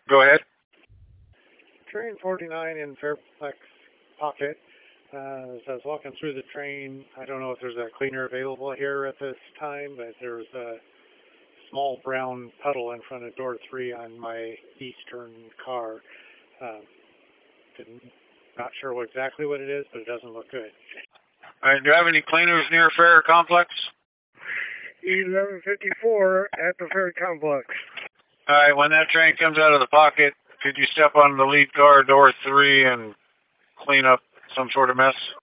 Go ahead. Train 49 in Fairfax Pocket. As I was walking through the train, I don't know if there's a cleaner available here at this time, but there's a small brown puddle in front of door 3 on my eastern car. Um, not sure exactly what it is, but it doesn't look good. All right, do you have any cleaners near Fair Complex? 1154 at the Ferry Complex. All right, when that train comes out of the pocket, could you step on the lead car, door 3, and clean up some sort of mess?